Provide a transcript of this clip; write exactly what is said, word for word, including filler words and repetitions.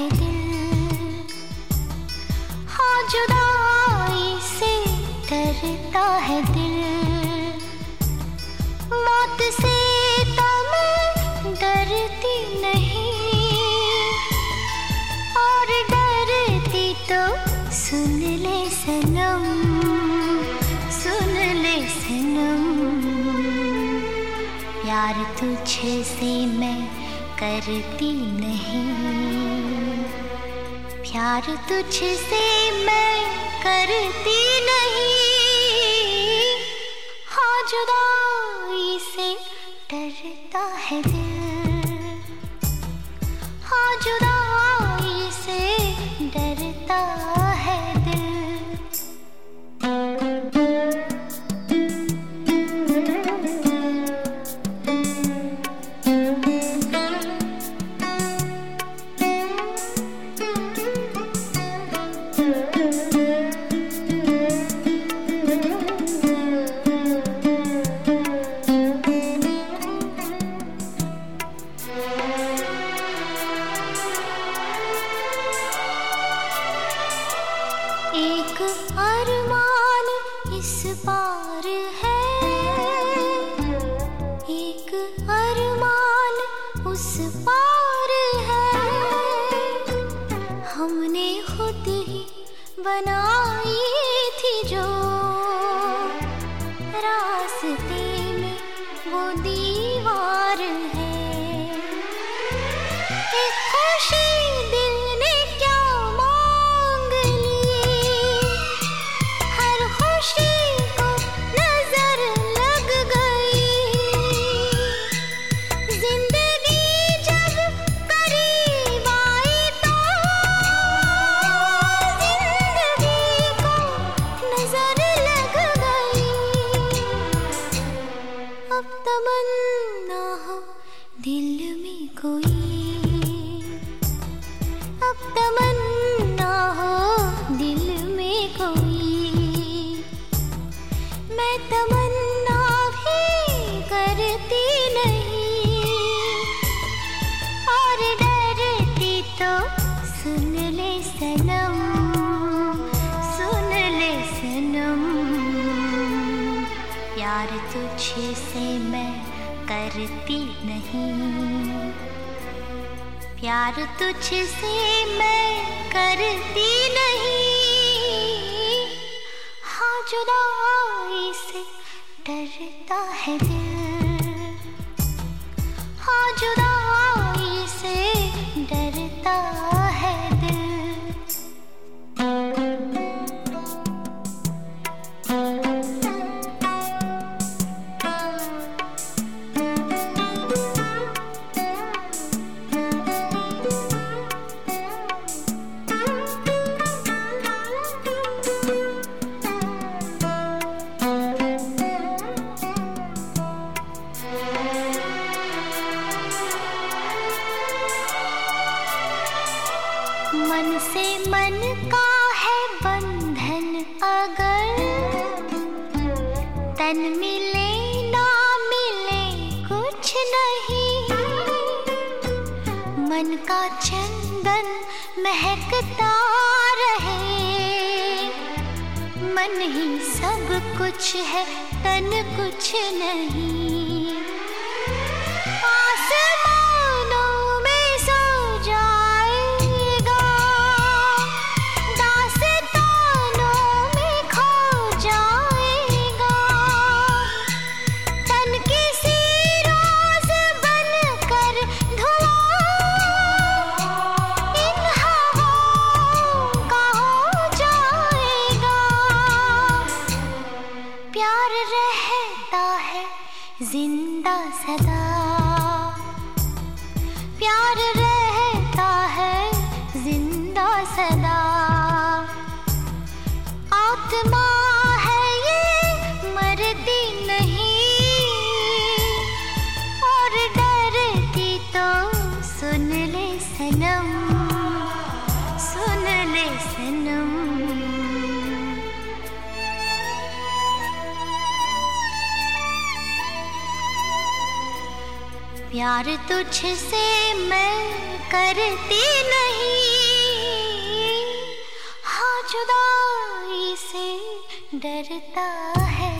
दिल, हाँ जुदाई से डरता है दिल। मौत से तो मैं डरती नहीं, और डरती तो सुन ले सनम, सुन ले सनम। प्यार तुझे से मैं करती नहीं, प्यार तुझे से मैं करती नहीं, हाँ जुदाई से डरता है दिल, हाँ जुदाई से डरता है दिल। एक अरमान इस पार है, एक अरमान उस पार है। हमने खुद ही बनाई थी जो रास्ते में वो दीवार है। एक खुशी दिल ने क्या मांग ली, हर खुशी को नजर लग गई। जिंदगी जब करीब आई तो जिंदगी को नजर लग गई। अब तमन्ना हो दिल में कोई, अब तमन्ना हो दिल में कोई। मैं तमन्ना भी करती नहीं, और डरती तो सुन ले सनम, सुन ले सनम। प्यार तुझे से मैं करती नहीं, प्यार तुझसे मैं करती नहीं, हाँ जुदाई से डरता है दिल, हाँ जुदाई से डरता है दिल। मन से मन का है बंधन अगर, तन मिले ना मिले कुछ नहीं। मन का चंदन महकता रहे, मन ही सब कुछ है तन कुछ नहीं। आसमानों में सो जाएगा, दास्तानों में खो जाएगा। तन किसी रोज बनकर धुआं इन हवाओं का हो जाएगा। प्यार रहता है जिंदा सदा, प्यार रहता है जिंदा सदा। आत्मा है ये मरती नहीं, और डरती तो सुन ले सनम, सुन ले सनम। प्यार तुझसे मैं करती नहीं, डरता है।